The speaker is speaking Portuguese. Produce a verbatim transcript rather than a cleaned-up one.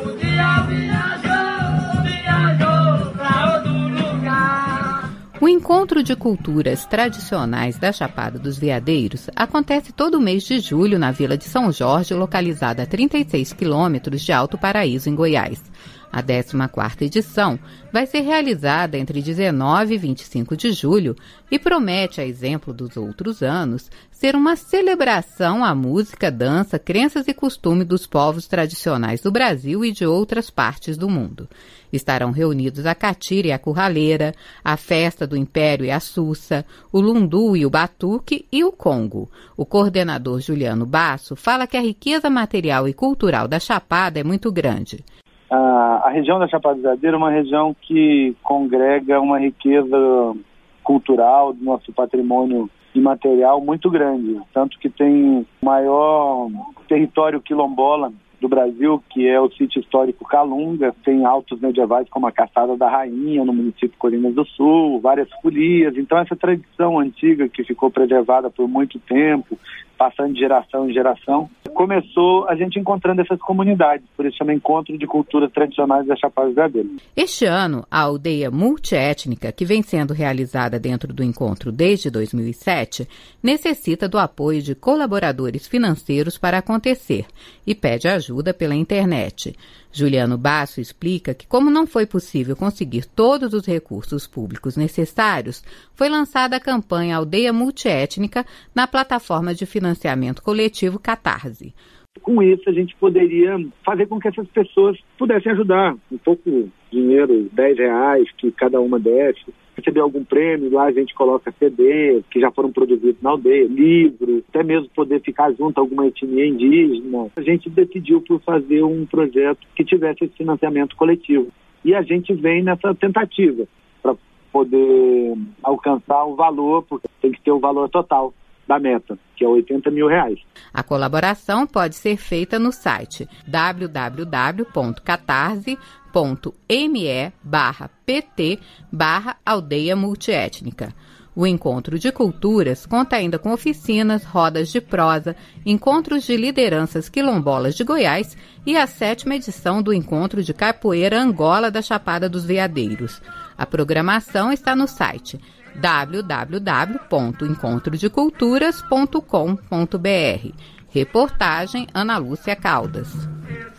O dia viajou, viajou pra outro lugar. O Encontro de Culturas Tradicionais da Chapada dos Veadeiros acontece todo mês de julho na Vila de São Jorge, localizada a trinta e seis quilômetros de Alto Paraíso, em Goiás. A décima quarta edição vai ser realizada entre dezenove e vinte e cinco de julho e promete, a exemplo dos outros anos, ser uma celebração à música, dança, crenças e costumes dos povos tradicionais do Brasil e de outras partes do mundo. Estarão reunidos a catira e a curraleira, a festa do Império e a Sussa, o lundu e o batuque e o congo. O coordenador Juliano Basso fala que a riqueza material e cultural da Chapada é muito grande. A, a região da Chapada dos Veadeiros é uma região que congrega uma riqueza cultural do nosso patrimônio imaterial muito grande, tanto que tem o maior território quilombola do Brasil, que é o sítio histórico Calunga, tem altos medievais como a Caçada da Rainha, no município de Colinas do Sul, várias folias. Então essa tradição antiga que ficou preservada por muito tempo, passando de geração em geração, começou a gente encontrando essas comunidades, por isso chama Encontro de Culturas Tradicionais da Chapada dos Veadeiros. Este ano, a aldeia multiétnica, que vem sendo realizada dentro do encontro desde dois mil e sete, necessita do apoio de colaboradores financeiros para acontecer e pede ajuda pela internet. Juliano Basso explica que, como não foi possível conseguir todos os recursos públicos necessários, foi lançada a campanha Aldeia Multiétnica na plataforma de financiamento coletivo Catarse. Com isso, a gente poderia fazer com que essas pessoas pudessem ajudar. Um pouco dinheiro, dez reais, que cada uma desse. Receber algum prêmio, lá a gente coloca C D, que já foram produzidos na aldeia, livro, até mesmo poder ficar junto a alguma etnia indígena. A gente decidiu por fazer um projeto que tivesse esse financiamento coletivo. E a gente vem nessa tentativa para poder alcançar o valor, porque tem que ter o valor total da meta, que é oitenta mil reais. A colaboração pode ser feita no site w w w ponto catarse ponto me barra pt barra aldeia multiétnica. O Encontro de Culturas conta ainda com oficinas, rodas de prosa, encontros de lideranças quilombolas de Goiás e a sétima edição do Encontro de Capoeira Angola da Chapada dos Veadeiros. A programação está no site w w w ponto encontro de culturas ponto com ponto b r. Reportagem Ana Lúcia Caldas.